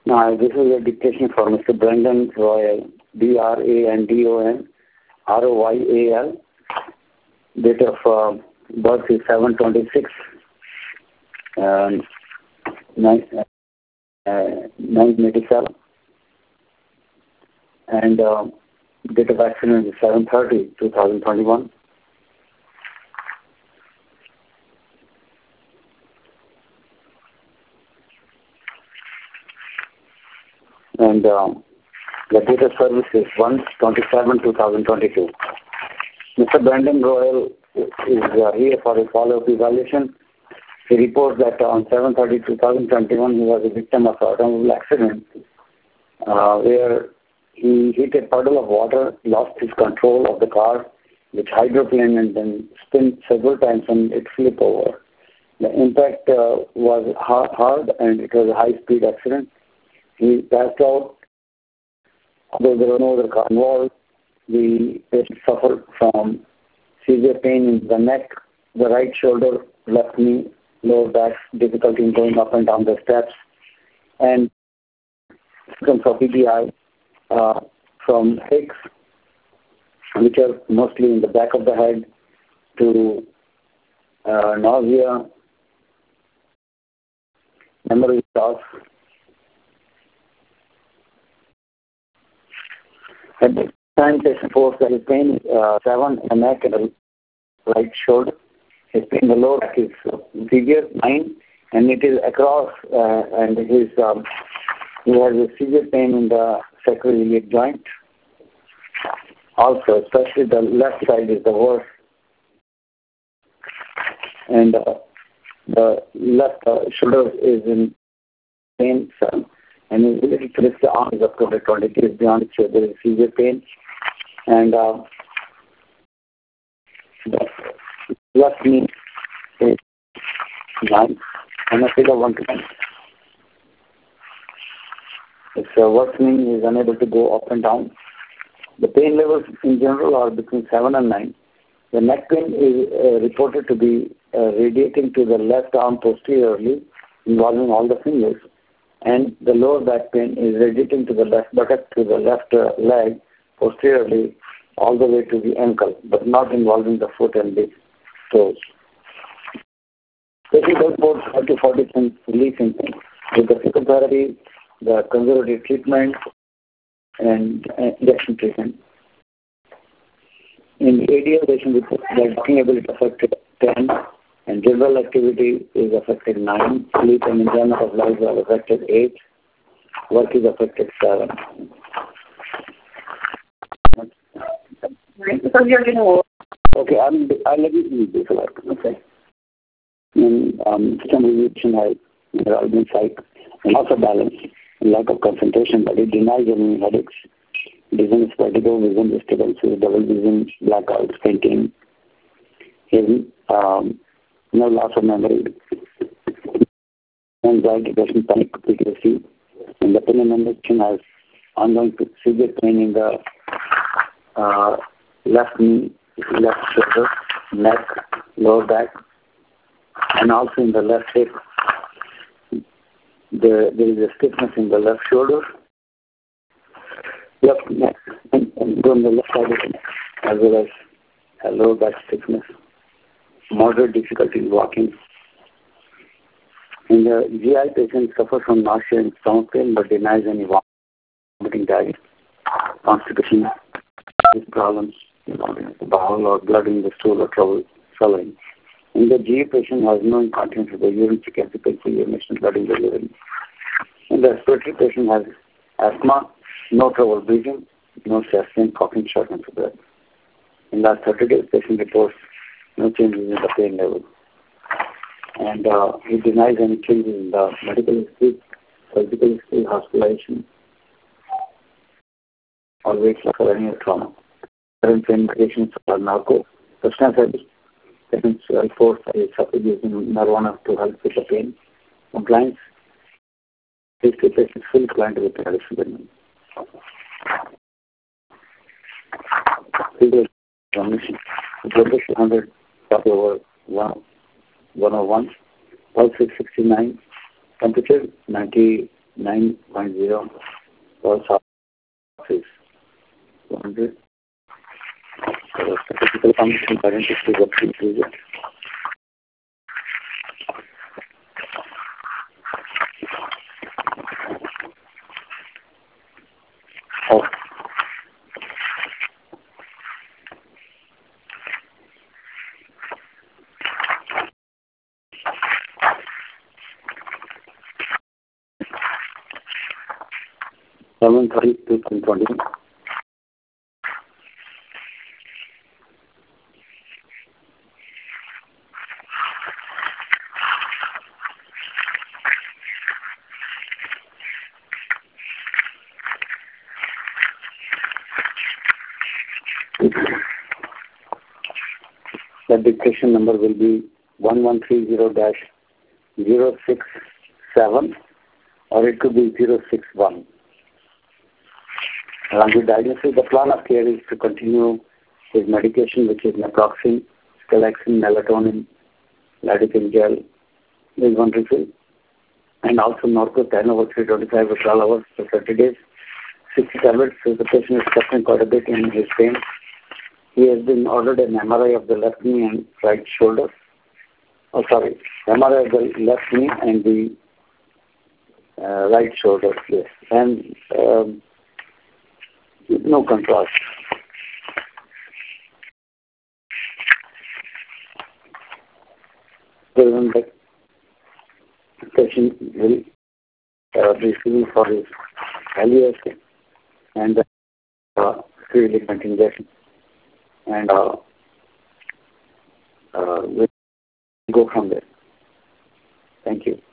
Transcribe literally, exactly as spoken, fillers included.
Now, this is a dictation for Mister Brendan Royal, B R A N D O N R O Y A L. Date of uh, birth is seven twenty-six, um, nineteen eighty-seven. And uh, date of accident is seven thirty, twenty twenty-one. And uh, the date of service is one twenty-seven, twenty twenty-two. Mister Brandon Royal is uh, here for a follow-up evaluation. He reports that on seven thirty, twenty twenty-one, he was a victim of an automobile accident uh, where he hit a puddle of water, lost his control of the car, which hydroplaned and then spun several times and it flipped over. The impact uh, was hard and it was a high-speed accident. He passed out, although there was no other car involved. The patient suffered from severe pain in the neck, the right shoulder, left knee, lower back, difficulty in going up and down the steps, and symptoms of P T I uh, from hicks, which are mostly in the back of the head, to uh, nausea, memory loss. At this time, patient reports that his pain is uh, seven in the neck and the right shoulder. His pain in the lower back is uh, severe, nine, and it is across, uh, and his um, he has a severe pain in the sacroiliac joint. Also, especially the left side is the worst, and uh, the left uh, shoulder is in pain. So, and his ability to lift the arm is up to twenty degrees beyond which there is severe pain. And uh, the left knee is nine, and a figure one to ten. If uh, worsening, he is unable to go up and down. The pain levels in general are between seven and nine. The neck pain is uh, reported to be uh, radiating to the left arm posteriorly, involving all the fingers. And the lower back pain is radiating to the left buttock, to the left uh, leg, posteriorly, all the way to the ankle, but not involving the foot and the toes. Patient reports thirty to forty percent relief in pain. With the physical therapy, the conservative treatment, and uh, injection treatment. In the A D L patient reports that walking ability affected ten, and general activity is affected nine, sleep and enjoyment of life are affected eight, work is affected seven. Okay, I'm, I'll let you read this work, okay. And um, some revision has neuralgia, psych, and loss of balance, and lack of concentration, but it denies any headaches. Vision is vertigo, vision disturbances, double vision, blackouts, fainting, heavy, um, no loss of memory, anxiety, depression, panic, P T S D, and the pain and addiction has ongoing severe pain in the uh, left knee, left shoulder, neck, lower back, and also in the left hip. There, there is a stiffness in the left shoulder, left neck, and, and on the left side of the neck, as well as a lower back stiffness, moderate difficulty in walking. And the G I patient suffers from nausea and stomach pain, but denies any vomiting, diet, constipation, problems, involving the bowel or blood in the stool or trouble swallowing. And the G A patient has no incontinence with the urine, capacity for urination, blood in the urine. And the respiratory patient has asthma, no trouble breathing, no chest pain, coughing, shortness of breath. In the last thirty days, patient reports no changes in the pain level. And uh, he denies any changes in the medical history, surgical history, hospitalization, or weight loss or any trauma. Current pain medications are narco, substance abuse. Patients reports is using marijuana to help with the pain. Compliance. These two patients fully compliant with the medicine. Transmission. Blood pressure one hundred, copy over one oh one, pulse six sixty-nine, temperature ninety nine point zero for office. two hundred. So, statistical function current is the procedure. Oh. seven thirty two twenty. The dictation number will be one one three zero dash zero six seven, or it could be zero six one. Along with diagnosis, the plan of care is to continue his medication, which is naproxen, scalaxin, melatonin, lidocaine gel, is one refill, and also Norco ten over three twenty-five for twelve hours for thirty days, sixty tablets. So the patient is suffering quite a bit in his pain. He has been ordered an M R I of the left knee and right shoulder. Oh, sorry, M R I of the left knee and the uh, right shoulder, yes. And um, no contrast. Present that patient will uh, be receiving for his evaluation and uh, free ligament injection. And uh, uh, we'll go from there. Thank you.